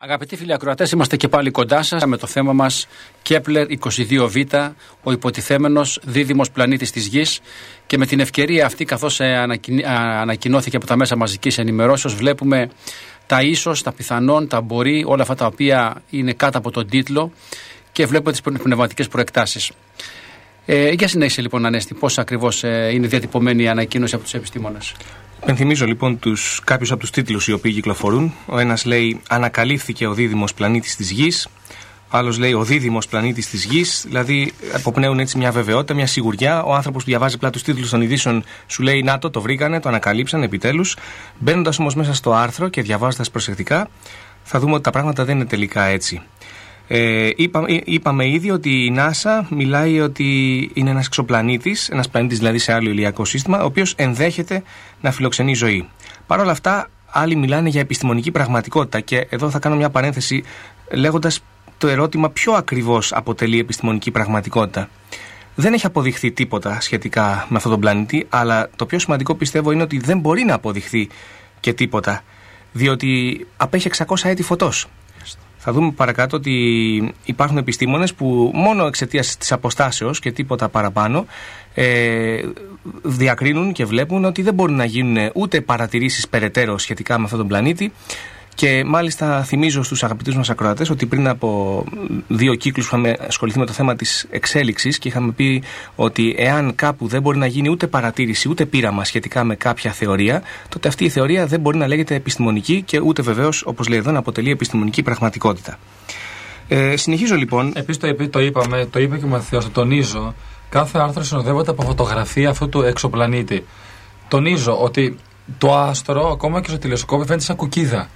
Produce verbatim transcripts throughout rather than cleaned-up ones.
Αγαπητοί φίλοι ακροατές, είμαστε και πάλι κοντά σας με το θέμα μας Κέπλερ είκοσι δύο β, ο υποτιθέμενος δίδυμος πλανήτης της Γης, και με την ευκαιρία αυτή, καθώς ανακοινώθηκε από τα μέσα μαζικής ενημερώσεως, βλέπουμε τα ίσως, τα πιθανόν, τα μπορεί, όλα αυτά τα οποία είναι κάτω από τον τίτλο, και βλέπουμε τις πνευματικές προεκτάσεις. Ε, για συνέχισε λοιπόν, Ανέστη, πώς ακριβώς ε, είναι διατυπωμένη η ανακοίνωση από τους επιστήμονες. Πενθυμίζω λοιπόν τους, κάποιους από τους τίτλους οι οποίοι κυκλοφορούν. Ο ένας λέει «Ανακαλύφθηκε ο δίδυμος πλανήτης της Γης». Ο άλλος λέει «Ο δίδυμος πλανήτης της Γης». Δηλαδή αποπνέουν έτσι μια βεβαιότητα, μια σιγουριά. Ο άνθρωπος που διαβάζει απλά τους τίτλους των ειδήσεων σου λέει «Να το, το βρήκανε, το ανακαλύψανε επιτέλους». Μπαίνοντας όμως μέσα στο άρθρο και διαβάζοντας προσεκτικά, θα δούμε ότι τα πράγματα δεν είναι τελικά έτσι. Ε, είπα, είπαμε ήδη ότι η NASA μιλάει ότι είναι ένας εξωπλανήτης, ένας πλανήτης δηλαδή σε άλλο ηλιακό σύστημα, ο οποίος ενδέχεται να φιλοξενεί ζωή. Παρ' όλα αυτά, άλλοι μιλάνε για επιστημονική πραγματικότητα, και εδώ θα κάνω μια παρένθεση λέγοντας το ερώτημα ποιο ακριβώς αποτελεί επιστημονική πραγματικότητα. Δεν έχει αποδειχθεί τίποτα σχετικά με αυτόν τον πλανήτη, αλλά το πιο σημαντικό πιστεύω είναι ότι δεν μπορεί να αποδειχθεί και τίποτα, διότι απέχει εξακόσια έτη φωτός. Θα δούμε παρακάτω ότι υπάρχουν επιστήμονες που μόνο εξαιτίας της αποστάσεως και τίποτα παραπάνω ε, διακρίνουν και βλέπουν ότι δεν μπορούν να γίνουν ούτε παρατηρήσεις περαιτέρω σχετικά με αυτόν τον πλανήτη. Και μάλιστα θυμίζω στους αγαπητούς μας ακροατές ότι πριν από δύο κύκλους είχαμε ασχοληθεί με το θέμα της εξέλιξης και είχαμε πει ότι εάν κάπου δεν μπορεί να γίνει ούτε παρατήρηση ούτε πείραμα σχετικά με κάποια θεωρία, τότε αυτή η θεωρία δεν μπορεί να λέγεται επιστημονική και ούτε βεβαίως, όπως λέει εδώ, να αποτελεί επιστημονική πραγματικότητα. Ε, συνεχίζω λοιπόν. Επίσης το, το είπαμε, το είπε και ο Μαθαίος, το τονίζω, κάθε άρθρο συνοδεύεται από φωτογραφία αυτού του εξωπλανήτη. Τονίζω ότι το άστρο, ακόμα και στο τηλεσκόπιο, φαίνεται σαν κουκίδα.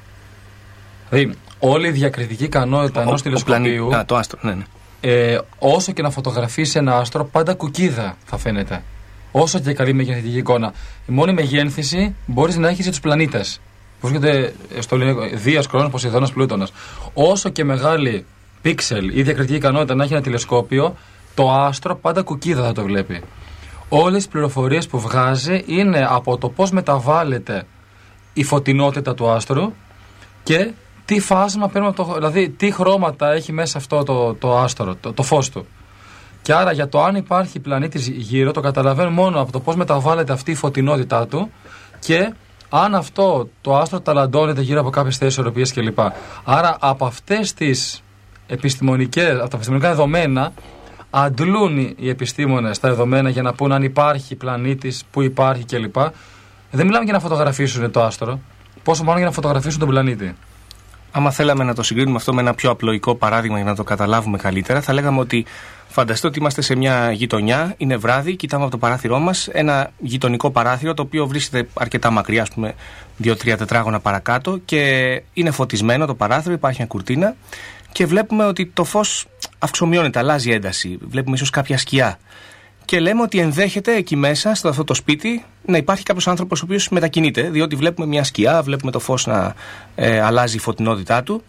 Δηλαδή, όλη η διακριτική ικανότητα ενός τηλεσκοπίου, πλανή... το άστρο, ναι, ναι. Ε, όσο και να φωτογραφίσει ένα άστρο, πάντα κουκίδα θα φαίνεται. Όσο και καλή μεγενθητική εικόνα. Η μόνη μεγένθηση μπορείς να έχεις για τους πλανήτες που βρίσκονται στο Δίας, Κρόνος, Ποσειδώνας, Πλούτονας. Όσο και μεγάλη πίξελ ή διακριτική ικανότητα να έχει ένα τηλεσκόπιο, το άστρο πάντα κουκίδα θα το βλέπει. Όλες τις πληροφορίες που βγάζει είναι από το πώς μεταβάλλεται η φωτεινότητα του άστρου και τι φάσμα παίρνουμε, το, δηλαδή τι χρώματα έχει μέσα αυτό το, το άστρο, το, το φως του. Και άρα για το αν υπάρχει πλανήτης γύρω το καταλαβαίνουμε μόνο από το πώς μεταβάλλεται αυτή η φωτεινότητά του και αν αυτό το άστρο ταλαντώνεται γύρω από κάποιες θέσεις ισορροπίας κλπ. Άρα από αυτές τις επιστημονικές, από τα επιστημονικά δεδομένα αντλούν οι επιστήμονες τα δεδομένα για να πούν αν υπάρχει πλανήτης, που υπάρχει κλπ. Δεν μιλάμε για να φωτογραφίσουν το άστρο, πόσο μάλλον για να φωτογραφίσουν τον πλανήτη. Άμα θέλαμε να το συγκρίνουμε αυτό με ένα πιο απλοϊκό παράδειγμα για να το καταλάβουμε καλύτερα, θα λέγαμε ότι φανταστείτε ότι είμαστε σε μια γειτονιά, είναι βράδυ, κοιτάμε από το παράθυρό μας ένα γειτονικό παράθυρο το οποίο βρίσκεται αρκετά μακριά, ας πούμε δύο τρία τετράγωνα παρακάτω, και είναι φωτισμένο το παράθυρο, υπάρχει μια κουρτίνα και βλέπουμε ότι το φως αυξομειώνεται, αλλάζει ένταση, βλέπουμε ίσως κάποια σκιά. Και λέμε ότι ενδέχεται εκεί μέσα, στο αυτό το σπίτι, να υπάρχει κάποιος άνθρωπος ο οποίος μετακινείται, διότι βλέπουμε μια σκιά, βλέπουμε το φως να ε, αλλάζει η φωτεινότητά του.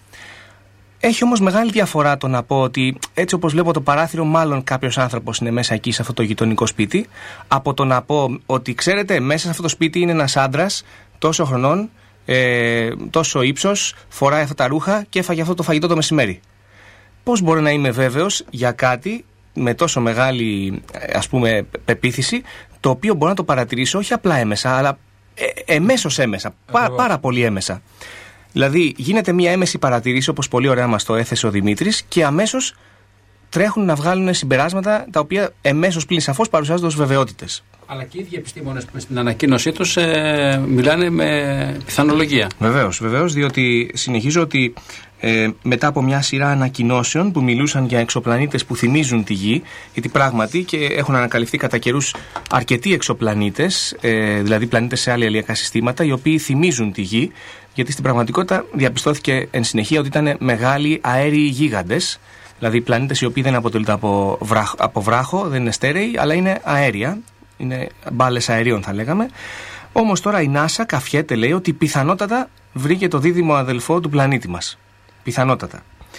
Έχει όμως μεγάλη διαφορά το να πω ότι έτσι όπως βλέπω το παράθυρο, μάλλον κάποιος άνθρωπος είναι μέσα εκεί σε αυτό το γειτονικό σπίτι, από το να πω ότι ξέρετε, μέσα σε αυτό το σπίτι είναι ένας άντρας τόσο χρονών, ε, τόσο ύψος, φοράει αυτά τα ρούχα και έφαγε αυτό το φαγητό το μεσημέρι. Πώς μπορώ να είμαι βέβαιος για κάτι με τόσο μεγάλη, ας πούμε, πεποίθηση, το οποίο μπορώ να το παρατηρήσω όχι απλά έμεσα, αλλά ε, εμέσως έμεσα, πά, πάρα πολύ έμεσα. Δηλαδή γίνεται μια έμεση παρατηρήση, όπως πολύ ωραία μας το έθεσε ο Δημήτρης, και αμέσως τρέχουν να βγάλουν συμπεράσματα τα οποία εμέσως πλην σαφώς παρουσιάζονται ως βεβαιότητες. Αλλά και οι ίδιοι επιστήμονες που στην ανακοίνωσή τους ε, μιλάνε με πιθανολογία. Βεβαίως, βεβαίως, διότι συνεχίζω ότι ε, μετά από μια σειρά ανακοινώσεων που μιλούσαν για εξωπλανήτες που θυμίζουν τη Γη, γιατί πράγματι και έχουν ανακαλυφθεί κατά καιρούς αρκετοί εξωπλανήτες, ε, δηλαδή πλανήτες σε άλλα ηλιακά συστήματα, οι οποίοι θυμίζουν τη Γη, γιατί στην πραγματικότητα διαπιστώθηκε εν συνεχεία ότι ήταν μεγάλοι αέριοι γίγαντες, δηλαδή πλανήτες οι οποίοι δεν αποτελούνται από, βράχ, από βράχο, δεν είναι στέρεοι, αλλά είναι αέρια, είναι μπάλες αερίων θα λέγαμε. Όμως τώρα η NASA καφιέται, λέει, ότι πιθανότατα βρήκε το δίδυμο αδελφό του πλανήτη μας. Πιθανότατα.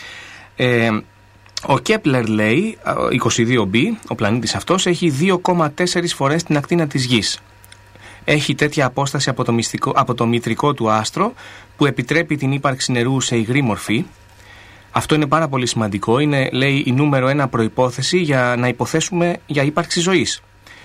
Ε, ο Κέπλερ, λέει, είκοσι δύο μπι, ο πλανήτης αυτός, έχει δύο κόμμα τέσσερα φορές την ακτίνα της Γης. έχει τέτοια απόσταση από το, μυστικό, από το μητρικό του άστρο που επιτρέπει την ύπαρξη νερού σε υγρή μορφή. Αυτό είναι πάρα πολύ σημαντικό. Είναι, λέει, η νούμερο ένα προϋπόθεση για να υποθέσουμε για ύπαρξη ζωής.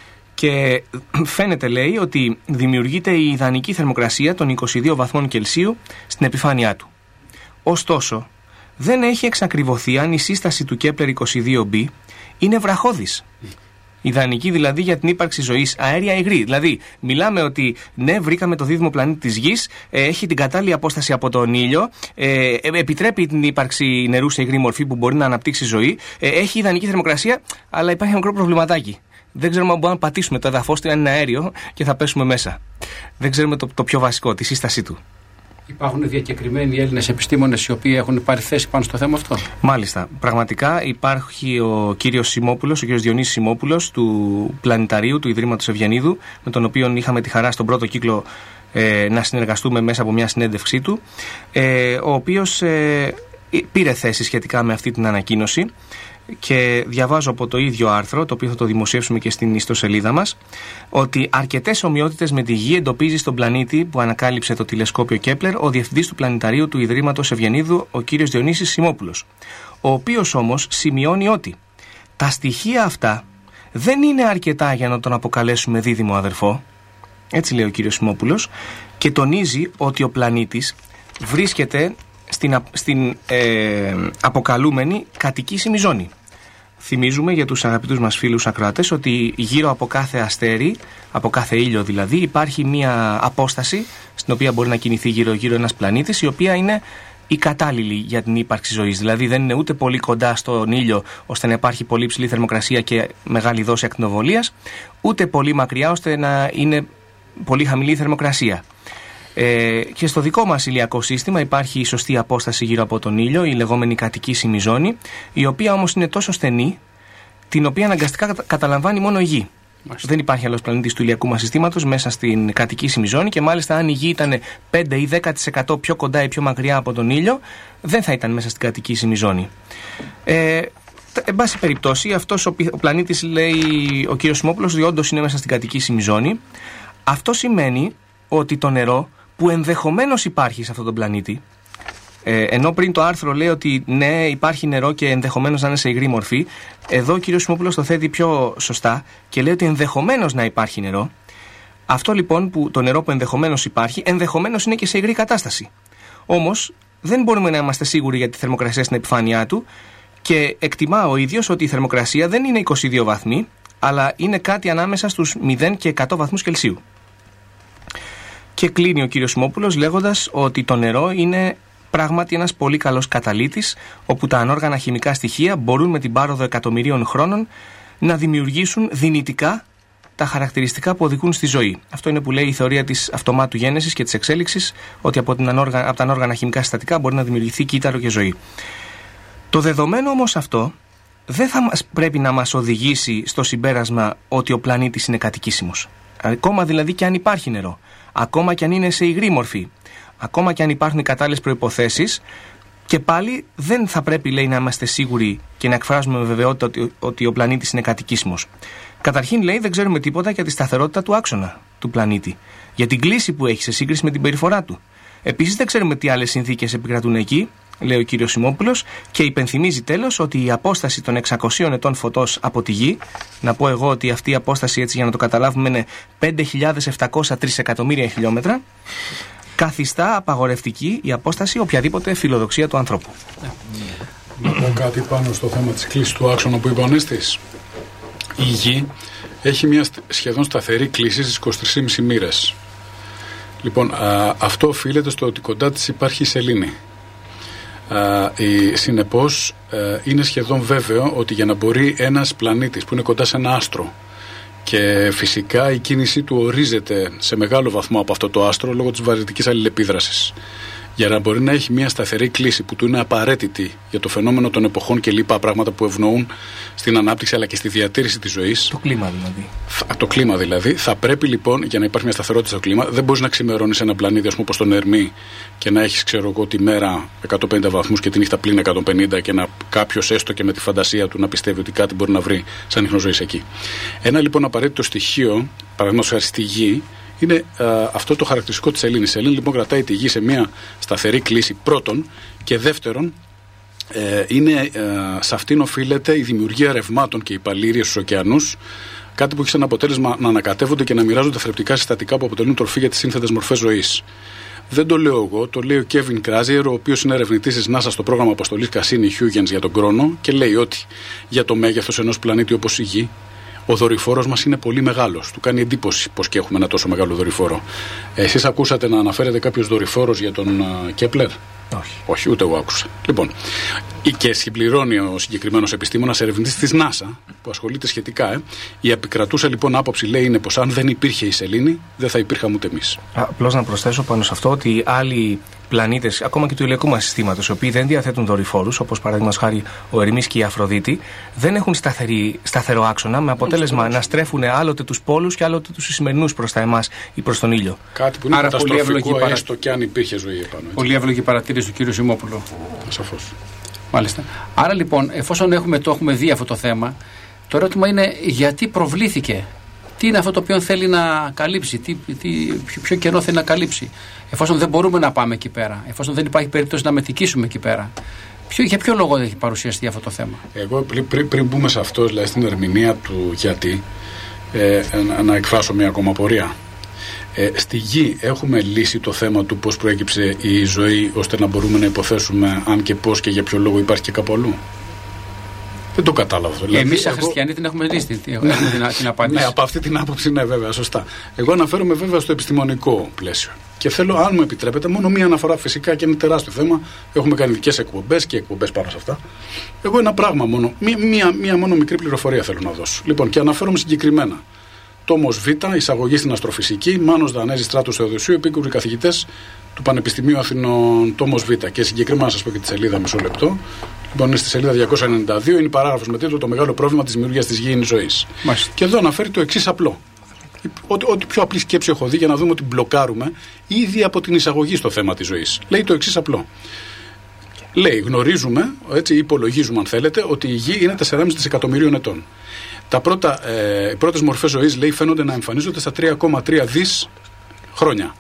Και φαίνεται, λέει, ότι δημιουργείται η ιδανική θερμοκρασία των είκοσι δύο βαθμών Κελσίου στην επιφάνειά του. Ωστόσο, δεν έχει εξακριβωθεί αν η σύσταση του Κέπλερ είκοσι δύο μπι είναι βραχώδης. Ιδανική δηλαδή για την ύπαρξη ζωής αέρια υγρή. Δηλαδή, μιλάμε ότι ναι, βρήκαμε το δίδυμο πλανήτη της Γης, ε, έχει την κατάλληλη απόσταση από τον ήλιο, ε, επιτρέπει την ύπαρξη νερού σε υγρή μορφή που μπορεί να αναπτύξει ζωή, ε, έχει ιδανική θερμοκρασία, αλλά υπάρχει ένα μικρό προβληματάκι. Δεν ξέρουμε αν μπορούμε να πατήσουμε το εδαφός του, αν είναι αέριο και θα πέσουμε μέσα. Δεν ξέρουμε το, το πιο βασικό, τη σύστασή του. Υπάρχουν διακεκριμένοι Έλληνες επιστήμονες οι οποίοι έχουν πάρει θέση πάνω στο θέμα αυτό. Μάλιστα. Πραγματικά υπάρχει ο κύριος Σιμόπουλος, ο κύριος Διονύσης Σιμόπουλος του Πλανηταρίου, του Ιδρύματος Ευγενίδου, με τον οποίο είχαμε τη χαρά στον πρώτο κύκλο ε, να συνεργαστούμε μέσα από μια συνέντευξή του, ε, ο οποίος ε, πήρε θέση σχετικά με αυτή την ανακοίνωση. Και διαβάζω από το ίδιο άρθρο, το οποίο θα το δημοσιεύσουμε και στην ιστοσελίδα μας, ότι αρκετές ομοιότητες με τη Γη εντοπίζει στον πλανήτη που ανακάλυψε το τηλεσκόπιο Κέπλερ ο διευθυντής του Πλανηταρίου του Ιδρύματος Ευγενίδου, ο κύριος Διονύσης Σιμόπουλος, ο οποίος όμως σημειώνει ότι τα στοιχεία αυτά δεν είναι αρκετά για να τον αποκαλέσουμε δίδυμο αδερφό, έτσι λέει ο κύριος Σιμόπουλος, και τονίζει ότι ο πλανήτης βρίσκεται στην, στην ε, αποκαλούμενη κατοικήσιμη ζώνη. Θυμίζουμε για τους αγαπητούς μας φίλους ακροατές ότι γύρω από κάθε αστέρι, από κάθε ήλιο δηλαδή, υπάρχει μια απόσταση στην οποία μπορεί να κινηθεί γύρω-γύρω ένας πλανήτης, η οποία είναι η κατάλληλη για την ύπαρξη ζωής. Δηλαδή δεν είναι ούτε πολύ κοντά στον ήλιο ώστε να υπάρχει πολύ ψηλή θερμοκρασία και μεγάλη δόση ακτινοβολίας, ούτε πολύ μακριά ώστε να είναι πολύ χαμηλή θερμοκρασία. Ε, και στο δικό μας ηλιακό σύστημα υπάρχει η σωστή απόσταση γύρω από τον ήλιο, η λεγόμενη κατοικήσιμη ζώνη, η οποία όμως είναι τόσο στενή, την οποία αναγκαστικά καταλαμβάνει μόνο η Γη. Μάλιστα. Δεν υπάρχει άλλος πλανήτης του ηλιακού μας συστήματος μέσα στην κατοικήσιμη ζώνη, και μάλιστα αν η Γη ήταν πέντε ή δέκα τοις εκατό πιο κοντά ή πιο μακριά από τον ήλιο, δεν θα ήταν μέσα στην κατοικήσιμη ζώνη. Ε, εν πάση περιπτώσει, αυτός ο, ο πλανήτης, λέει ο κ. Σιμόπουλος, ότι όντως είναι μέσα στην κατοικήσιμη ζώνη. Αυτό σημαίνει ότι το νερό που ενδεχομένως υπάρχει σε αυτόν τον πλανήτη, ε, ενώ πριν το άρθρο λέει ότι ναι, υπάρχει νερό και ενδεχομένως να είναι σε υγρή μορφή, εδώ ο κ. Σιμόπουλος το θέτει πιο σωστά και λέει ότι ενδεχομένως να υπάρχει νερό. Αυτό λοιπόν, που το νερό που ενδεχομένως υπάρχει, ενδεχομένως είναι και σε υγρή κατάσταση. Όμως δεν μπορούμε να είμαστε σίγουροι για τη θερμοκρασία στην επιφάνειά του, και εκτιμά ο ίδιος ότι η θερμοκρασία δεν είναι είκοσι δύο βαθμοί, αλλά είναι κάτι ανάμεσα στους μηδέν και εκατό βαθμούς Κελσίου. Και κλείνει ο κύριος Σιμόπουλος λέγοντας ότι το νερό είναι πράγματι ένας πολύ καλός καταλύτης, όπου τα ανόργανα χημικά στοιχεία μπορούν με την πάροδο εκατομμυρίων χρόνων να δημιουργήσουν δυνητικά τα χαρακτηριστικά που οδηγούν στη ζωή. Αυτό είναι που λέει η θεωρία της αυτομάτου γένεσης και της εξέλιξης, ότι από, την ανόργα, από τα ανόργανα χημικά συστατικά μπορεί να δημιουργηθεί κύτταρο και ζωή. Το δεδομένο όμως αυτό δεν θα μας, πρέπει να μας οδηγήσει στο συμπέρασμα ότι ο πλανήτης είναι κατοικήσιμος. Ακόμα δηλαδή και αν υπάρχει νερό, ακόμα και αν είναι σε υγρή μορφή, ακόμα και αν υπάρχουν οι κατάλληλες προϋποθέσεις, και πάλι δεν θα πρέπει, λέει, να είμαστε σίγουροι και να εκφράζουμε με βεβαιότητα ότι, ότι ο πλανήτης είναι κατοικήσιμος. Καταρχήν, λέει, δεν ξέρουμε τίποτα για τη σταθερότητα του άξονα του πλανήτη, για την κλίση που έχει σε σύγκριση με την περιφορά του. Επίσης, δεν ξέρουμε τι άλλες συνθήκες επικρατούν εκεί, λέει ο κύριος Σιμόπουλος, και υπενθυμίζει τέλος ότι η απόσταση των εξακοσίων ετών φωτός από τη Γη, να πω εγώ ότι αυτή η απόσταση, έτσι για να το καταλάβουμε, είναι πέντε χιλιάδες επτακόσια τρισεκατομμύρια χιλιόμετρα, καθιστά απαγορευτική η απόσταση οποιαδήποτε φιλοδοξία του ανθρώπου. Να πω κάτι πάνω στο θέμα της κλίσης του άξονα που είπε ο Ανέστης. Η Γη έχει μια σχεδόν σταθερή κλίση στις είκοσι τρεις και μισή μοίρες. Λοιπόν, α, αυτό οφείλεται στο ότι κοντά της υπάρχει η σελήνη. Συνεπώς, είναι σχεδόν βέβαιο ότι για να μπορεί ένας πλανήτης που είναι κοντά σε ένα άστρο, και φυσικά η κίνησή του ορίζεται σε μεγάλο βαθμό από αυτό το άστρο λόγω της βαρυτικής αλληλεπίδρασης, για να μπορεί να έχει μια σταθερή κλίση που του είναι απαραίτητη για το φαινόμενο των εποχών και λοιπά πράγματα που ευνοούν στην ανάπτυξη αλλά και στη διατήρηση της ζωής. Το κλίμα δηλαδή. Το κλίμα δηλαδή. Θα πρέπει λοιπόν, για να υπάρχει μια σταθερότητα στο κλίμα, δεν μπορείς να ξημερώνεις ένα πλανήτη, ας πούμε, όπως τον Ερμή, και να έχεις, ξέρω εγώ, τη μέρα εκατόν πενήντα βαθμούς και τη νύχτα πλην εκατόν πενήντα, και να κάποιος έστω και με τη φαντασία του να πιστεύει ότι κάτι μπορεί να βρει σαν ίχνος ζωής εκεί. Ένα λοιπόν απαραίτητο στοιχείο, παραδείγματος χάρη στη Γη, είναι α, αυτό το χαρακτηριστικό της σελήνης. Η σελήνη λοιπόν κρατάει τη γη σε μια σταθερή κλίση πρώτον, και δεύτερον ε, είναι, ε, σε αυτήν οφείλεται η δημιουργία ρευμάτων και οι παλήριες στους ωκεανούς, κάτι που έχει σαν αποτέλεσμα να ανακατεύονται και να μοιράζονται θρεπτικά συστατικά που αποτελούν τροφή για τις σύνθετες μορφές ζωής. Δεν το λέω εγώ, το λέει ο Κέβιν Κράζιερ, ο οποίος είναι ερευνητής της NASA στο πρόγραμμα αποστολής Cassini-Huygens για τον χρόνο, και λέει ότι για το μέγεθος ενός πλανήτη όπως η Γη, ο δορυφόρος μας είναι πολύ μεγάλος. Του κάνει εντύπωση πως και έχουμε ένα τόσο μεγάλο δορυφόρο. Εσείς ακούσατε να αναφέρετε κάποιος δορυφόρος για τον Κέπλερ? Όχι. Όχι, ούτε εγώ άκουσα. Λοιπόν, και συμπληρώνει ο συγκεκριμένος επιστήμονας, ερευνητής της NASA, που ασχολείται σχετικά. Ε. Η επικρατούσα λοιπόν άποψη λέει είναι πως αν δεν υπήρχε η σελήνη, δεν θα υπήρχαμε ούτε εμείς. Απλώς να προσθέσω πάνω σε αυτό ότι άλλοι πλανήτες, ακόμα και του ηλιακού μας συστήματος, οι οποίοι δεν διαθέτουν δορυφόρους, όπως παραδείγματος χάρη ο Ερμής και η Αφροδίτη, δεν έχουν σταθερή, σταθερό άξονα, με αποτέλεσμα να στρέφουν άλλοτε τους πόλους και άλλοτε τους σημερινούς προς τα εμάς ή προς τον ήλιο. Κάτι που είναι Άρα καταστροφικό, παρα... έστω και αν υπήρχε ζωή επάνω. Έτσι. Πολύ εύλογη παρατήρηση του κ. Σιμόπουλου. Σαφώς. Μάλιστα. Άρα λοιπόν, εφόσον έχουμε, το έχουμε δει αυτό το θέμα, το ερώτημα είναι γιατί προβλήθηκε. Τι είναι αυτό το οποίο θέλει να καλύψει, τι, τι, ποιο, ποιο κενό θέλει να καλύψει. Εφόσον δεν μπορούμε να πάμε εκεί πέρα, εφόσον δεν υπάρχει περίπτωση να μετικήσουμε εκεί πέρα. Ποιο, για ποιο λόγο έχει παρουσιαστεί αυτό το θέμα? Εγώ πριν, πριν, πριν μπούμε σε αυτό, δηλαδή στην ερμηνεία του γιατί, ε, να, να εκφράσω μια ακόμα απορία. Ε, στη Γη έχουμε λύσει το θέμα του πώς προέκυψε η ζωή, ώστε να μπορούμε να υποθέσουμε αν και πώς και για ποιο λόγο υπάρχει και κάπου αλλού? Δεν το κατάλαβα. Δηλαδή, εμείς σαν εγώ... χριστιανοί την έχουμε λύσει. Έχουμε την, την απάντηση. Ναι, από αυτή την άποψη, ναι, βέβαια, σωστά. Εγώ αναφέρομαι βέβαια στο επιστημονικό πλαίσιο. Και θέλω, αν μου επιτρέπετε, μόνο μία αναφορά, φυσικά και είναι τεράστιο θέμα. Έχουμε κάνει ειδικές εκπομπές και εκπομπές πάνω σε αυτά. Εγώ ένα πράγμα μόνο, μία, μία, μία μόνο μικρή πληροφορία θέλω να δώσω. Λοιπόν, και αναφέρομαι συγκεκριμένα. Τόμος Β, εισαγωγή στην αστροφυσική, Μάνος Δανέζης, Στράτος Θεοδοσίου, επίκουροι καθηγητές του Πανεπιστημίου Αθηνών, Τόμος Β. Και συγκεκριμένα να σας πω και τη σελίδα, μισό λεπτό. Λοιπόν, είναι στη σελίδα διακόσια ενενήντα δύο, είναι η παράγραφος με τίτλο «Το μεγάλο πρόβλημα της δημιουργίας της γήινης ζωής». Μάλιστα. Και εδώ αναφέρει το εξής απλό. Ό,τι, ό,τι πιο απλή σκέψη έχω δει για να δούμε ότι μπλοκάρουμε ήδη από την εισαγωγή στο θέμα της ζωής. Λέει το εξής απλό. Λέει, γνωρίζουμε, έτσι, υπολογίζουμε αν θέλετε, ότι η γη είναι τέσσερα κόμμα πέντε δισεκατομμυρίων ετών. Τα πρώτα, ε, οι πρώτες μορφές ζωής, λέει, φαίνονται να εμφανίζονται στα τρία κόμμα τρία δις χρόνια.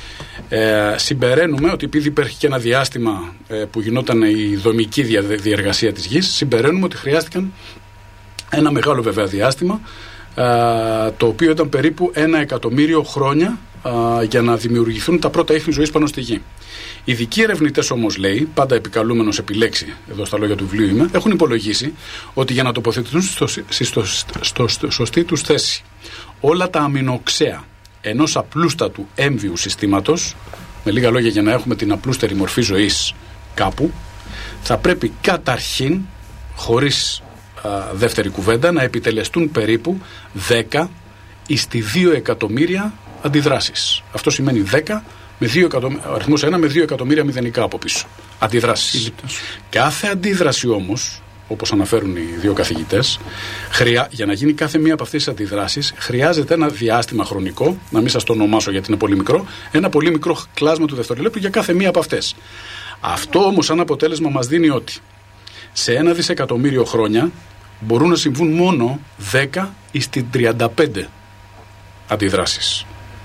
Ε, συμπεραίνουμε ότι επειδή υπήρχε και ένα διάστημα ε, που γινόταν η δομική δια, διεργασία της γης, συμπεραίνουμε ότι χρειάστηκαν ένα μεγάλο βέβαια διάστημα, ε, το οποίο ήταν περίπου ένα εκατομμύριο χρόνια ε, για να δημιουργηθούν τα πρώτα ίχνη ζωής πάνω στη γη. Οι ειδικοί ερευνητές όμως, λέει, πάντα επικαλούμενος επιλέξει, εδώ στα λόγια του βιβλίου είμαι, έχουν υπολογίσει ότι για να τοποθετηθούν στο, στο, στο, στο σωστή τους θέση όλα τα αμινοξέα ενός απλούστατου έμβιου συστήματος, με λίγα λόγια για να έχουμε την απλούστερη μορφή ζωής κάπου, θα πρέπει καταρχήν, χωρίς α, δεύτερη κουβέντα, να επιτελεστούν περίπου δέκα εις τη δύο εκατομμύρια αντιδράσεις. Αυτό σημαίνει δέκα με δύο εκατομμύρια, αριθμός ένα με δύο εκατομμύρια μηδενικά από πίσω. Αντιδράσεις. Κάθε αντίδραση όμως, όπως αναφέρουν οι δύο καθηγητές, χρειά, για να γίνει κάθε μία από αυτές τις αντιδράσεις, χρειάζεται ένα διάστημα χρονικό, να μην σας το ονομάσω γιατί είναι πολύ μικρό, ένα πολύ μικρό κλάσμα του δευτερολέπτου για κάθε μία από αυτές. Αυτό όμως, σαν αποτέλεσμα, μας δίνει ότι σε ένα δισεκατομμύριο χρόνια μπορούν να συμβούν μόνο δέκα εις την τριάντα πέντε αντιδράσεις.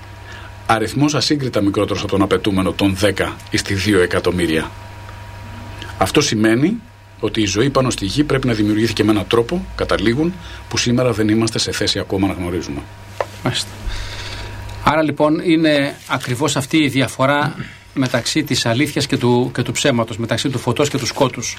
Αριθμός ασύγκριτα μικρότερος από τον απαιτούμενο των δέκα εις τη δύο εκατομμύρια. Αυτό σημαίνει ότι η ζωή πάνω στη γη πρέπει να δημιουργήθηκε με έναν τρόπο, καταλήγουν, που σήμερα δεν είμαστε σε θέση ακόμα να γνωρίζουμε. Μάλιστα. Άρα λοιπόν είναι ακριβώς αυτή η διαφορά μεταξύ της αλήθειας και του, και του ψέματος, μεταξύ του φωτός και του σκότους.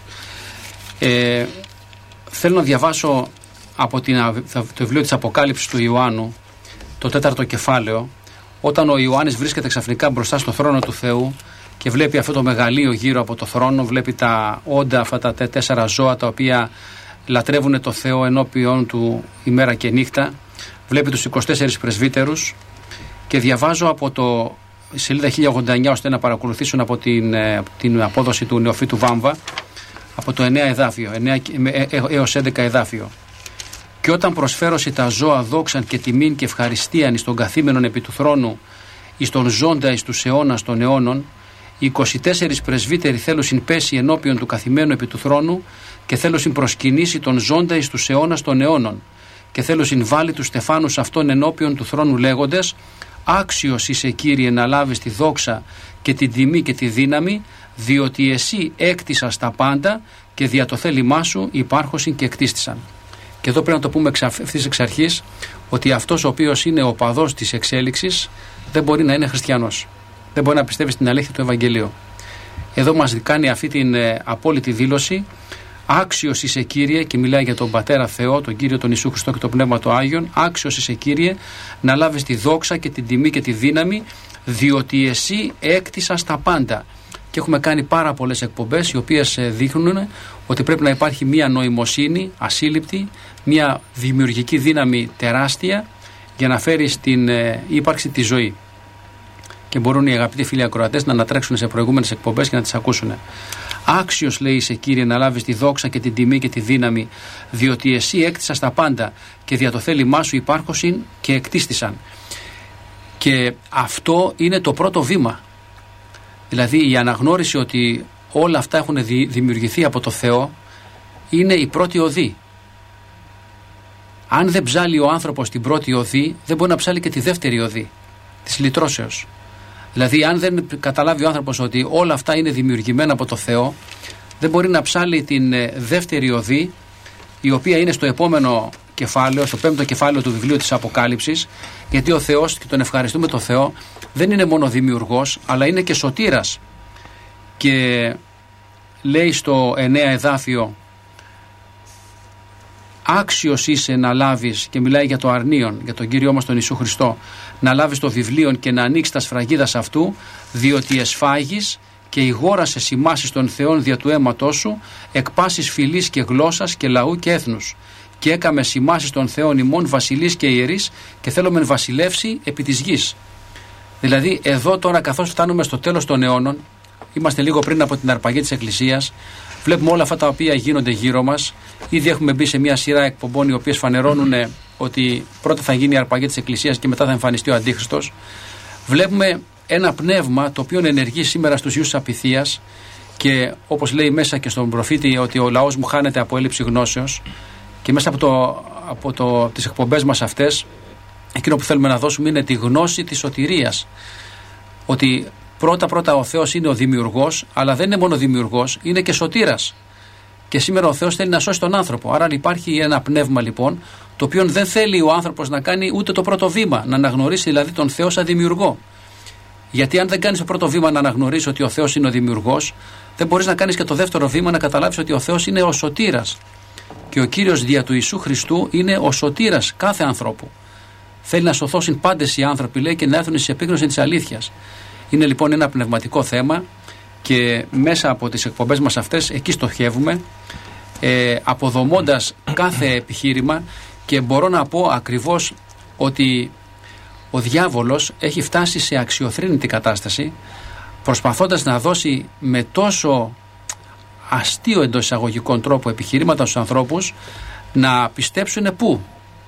Ε, θέλω να διαβάσω από την, το βιβλίο της Αποκάλυψης του Ιωάννου, το τέταρτο κεφάλαιο, όταν ο Ιωάννης βρίσκεται ξαφνικά μπροστά στο θρόνο του Θεού και βλέπει αυτό το μεγαλείο γύρω από το θρόνο, βλέπει τα όντα, αυτά τα τέσσερα ζώα τα οποία λατρεύουν το Θεό ενώπιον του ημέρα και νύχτα, βλέπει τους είκοσι τέσσερις πρεσβύτερους, και διαβάζω από το σελίδα χίλια ογδόντα εννιά ώστε να παρακολουθήσουν από την, την απόδοση του νεοφύτου Βάμβα, από το εννέα εδάφιο, εννέα έως έντεκα εδάφιο. Και όταν προσφέρωσε τα ζώα δόξαν και τιμήν και ευχαριστίαν εις τον καθήμενον επί του θρόνου, εις τον ζώντα εις τους αιώνας των αιώνων, οι είκοσι τέσσερις πρεσβύτεροι θέλουσιν πέσει ενώπιον του καθημένου επί του θρόνου και θέλουσιν προσκυνήσει τον ζώντα εις τους αιώνας των αιώνων και θέλουσιν βάλει τους στεφάνους αυτών ενώπιον του θρόνου λέγοντες, άξιος είσαι Κύριε να λάβεις τη δόξα και την τιμή και τη δύναμη, διότι εσύ έκτισας τα πάντα και δια το θέλημά σου υπάρχωσιν και εκτίστησαν. Και εδώ πρέπει να το πούμε ευθύς εξ αρχής, ότι αυτός ο οποίος είναι ο παδός της εξέλιξης δεν μπορεί να είναι χριστιανός. Δεν μπορεί να πιστεύει στην αλήθεια του Ευαγγελίου. Εδώ μας κάνει αυτή την ε, απόλυτη δήλωση. Άξιος είσαι Κύριε, και μιλάει για τον Πατέρα Θεό, τον Κύριο τον Ιησού Χριστό και το Πνεύμα του Άγιον. Άξιος είσαι Κύριε να λάβεις τη δόξα και την τιμή και τη δύναμη, διότι εσύ έκτισας τα πάντα. Και έχουμε κάνει πάρα πολλές εκπομπές οι οποίες δείχνουν ότι πρέπει να υπάρχει μια νοημοσύνη ασύλληπτη, μια δημιουργική δύναμη τεράστια για να φέρει στην ε, ύπαρξη τη ζωή. Και μπορούν οι αγαπητοί φίλοι ακροατές να ανατρέξουν σε προηγούμενες εκπομπές και να τις ακούσουν. Άξιος, λέει, είσαι Κύριε να λάβεις τη δόξα και την τιμή και τη δύναμη, διότι εσύ έκτισας τα πάντα και δια το θέλημά σου υπάρχωσιν και εκτίστησαν. Και αυτό είναι το πρώτο βήμα. Δηλαδή η αναγνώριση ότι όλα αυτά έχουν δημιουργηθεί από το Θεό είναι η πρώτη οδή. Αν δεν ψάλει ο άνθρωπος την πρώτη οδή, δεν μπορεί να ψάλει και τη δεύτερη οδή της λυτρώσεως. Δηλαδή αν δεν καταλάβει ο άνθρωπος ότι όλα αυτά είναι δημιουργημένα από το Θεό, δεν μπορεί να ψάλει την δεύτερη οδή, η οποία είναι στο επόμενο κεφάλαιο, στο πέμπτο κεφάλαιο του βιβλίου της Αποκάλυψης, γιατί ο Θεός, και τον ευχαριστούμε τον Θεό, δεν είναι μόνο δημιουργός, αλλά είναι και σωτήρας. Και λέει στο εννέα εδάφιο, άξιος είσαι να λάβεις, και μιλάει για το αρνίον, για τον Κύριό μας τον Ιησού Χριστό, να λάβεις το βιβλίο και να ανοίξεις τα σφραγίδας αυτού, διότι εσφάγεις και ηγόρασε σημάσεις των Θεών δια του αίματός σου, εκ πάσης φυλής και γλώσσας και λαού και έθνους. Και έκαμε σημάσεις των Θεών ημών βασιλείς και ιερείς, και θέλομεν βασιλεύσει επί της γης. Δηλαδή εδώ τώρα, καθώς φτάνουμε στο τέλος των αιώνων, είμαστε λίγο πριν από την αρπαγή της Εκκλησίας, βλέπουμε όλα αυτά τα οποία γίνονται γύρω μας. Ήδη έχουμε μπει σε μια σειρά εκπομπών οι οποίες φανερώνουν ότι πρώτα θα γίνει η αρπαγή της Εκκλησίας και μετά θα εμφανιστεί ο Αντίχριστος. Βλέπουμε ένα πνεύμα το οποίο ενεργεί σήμερα στους ιούς της απειθίας, και όπως λέει μέσα και στον προφήτη ότι ο λαός μου χάνεται από έλλειψη γνώσεως, και μέσα από, το, από το, τις εκπομπές μας αυτές, εκείνο που θέλουμε να δώσουμε είναι τη γνώση της σωτηρίας. Ότι πρώτα πρώτα ο Θεός είναι ο δημιουργός, αλλά δεν είναι μόνο δημιουργός, είναι και σωτήρας. Και σήμερα ο Θεός θέλει να σώσει τον άνθρωπο. Άρα υπάρχει ένα πνεύμα λοιπόν, το οποίο δεν θέλει ο άνθρωπος να κάνει ούτε το πρώτο βήμα, να αναγνωρίσει δηλαδή τον Θεό σαν δημιουργό. Γιατί αν δεν κάνεις το πρώτο βήμα να αναγνωρίσεις ότι ο Θεός είναι ο δημιουργός, δεν μπορείς να κάνεις και το δεύτερο βήμα να καταλάβεις ότι ο Θεός είναι ο σωτήρας. Και ο Κύριος δια του Ιησού Χριστού είναι ο σωτήρας κάθε ανθρώπου. Θέλει να σωθώσουν πάντες οι άνθρωποι, λέει, και να έρθουν σε επίγνωση της αλήθειας. Είναι λοιπόν ένα πνευματικό θέμα, και μέσα από τις εκπομπές μας αυτές εκεί στοχεύουμε, ε, αποδομώντας κάθε επιχείρημα, και μπορώ να πω ακριβώς ότι ο διάβολος έχει φτάσει σε αξιοθρήνητη κατάσταση, προσπαθώντας να δώσει με τόσο αστείο εντός εισαγωγικών τρόπο επιχειρήματα στους ανθρώπους να πιστέψουν πού?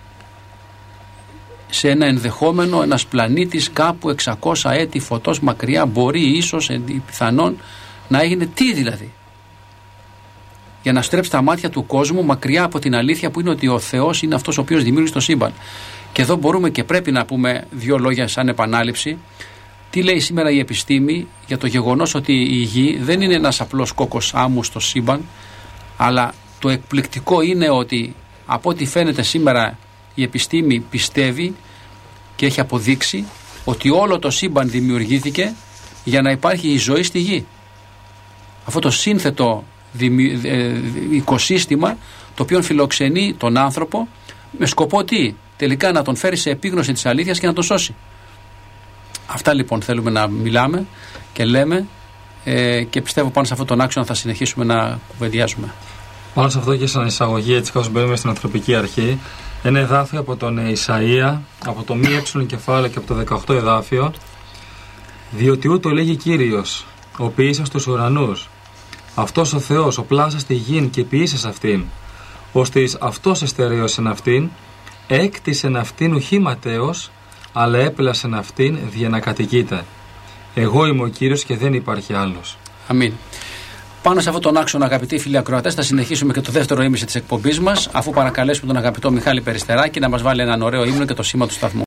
Σε ένα ενδεχόμενο ένας πλανήτης κάπου εξακόσια έτη φωτός μακριά, μπορεί ίσως πιθανόν να έγινε, τι δηλαδή? Για να στρέψει τα μάτια του κόσμου μακριά από την αλήθεια που είναι ότι ο Θεός είναι αυτός ο οποίος δημιούργησε το σύμπαν. Και εδώ μπορούμε και πρέπει να πούμε δύο λόγια σαν επανάληψη. Τι λέει σήμερα η επιστήμη για το γεγονός ότι η γη δεν είναι ένας απλός κόκκος άμμου στο σύμπαν, αλλά το εκπληκτικό είναι ότι από ό,τι φαίνεται σήμερα η επιστήμη πιστεύει και έχει αποδείξει ότι όλο το σύμπαν δημιουργήθηκε για να υπάρχει η ζωή στη γη. Αυτό το σύνθετο οικοσύστημα το οποίο φιλοξενεί τον άνθρωπο με σκοπό τι? Τελικά να τον φέρει σε επίγνωση της αλήθειας και να τον σώσει. Αυτά λοιπόν θέλουμε να μιλάμε και λέμε, ε, και πιστεύω πάνω σε αυτόν τον άξονα θα συνεχίσουμε να κουβεντιάζουμε. Πάνω σε αυτό και σαν εισαγωγή, έτσι καθώς μπαίνουμε στην ανθρωπική αρχή, ένα εδάφιο από τον Ισαΐα, από το μη έψιλον κεφάλαιο και από το δεκαοκτώ εδάφιο, διότι ούτω λέγει Κύριος, ο ποιήσας τους ουρανούς, αυτός ο Θεός, ο πλάσας τη γην και ποιήσας αυτήν, ώστε εις αυτός εστερέωσεν αυτήν, έκτισεν αυτήν ουχή ματέως, αλλά έπλασεν αυτήν δια να κατοικείται. Εγώ είμαι ο Κύριος και δεν υπάρχει άλλος. Αμήν. Πάνω σε αυτόν τον άξονα, αγαπητοί φίλοι ακροατές, θα συνεχίσουμε και το δεύτερο ήμιση της εκπομπής μας, αφού παρακαλέσουμε τον αγαπητό Μιχάλη Περιστεράκη να μας βάλει έναν ωραίο ύμνο και το σήμα του σταθμού.